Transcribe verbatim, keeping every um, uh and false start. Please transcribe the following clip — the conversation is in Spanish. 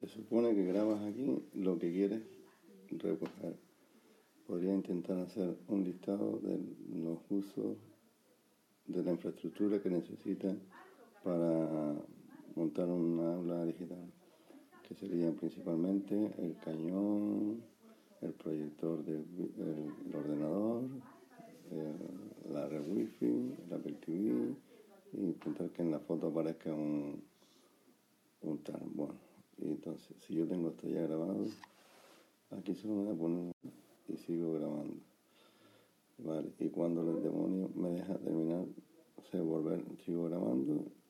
Se supone que grabas aquí lo que quieres recoger. Podría intentar hacer un listado de los usos de la infraestructura que necesitan para montar una aula digital, que serían principalmente el cañón, el proyector del el ordenador, el, la red wifi, el Apple T V, y intentar que en la foto aparezca un, un tal. Bueno, y entonces, si yo tengo esto ya grabado, aquí solo me voy a poner y sigo grabando. Vale, y cuando el demonio me deja terminar, o sea, volver, sigo grabando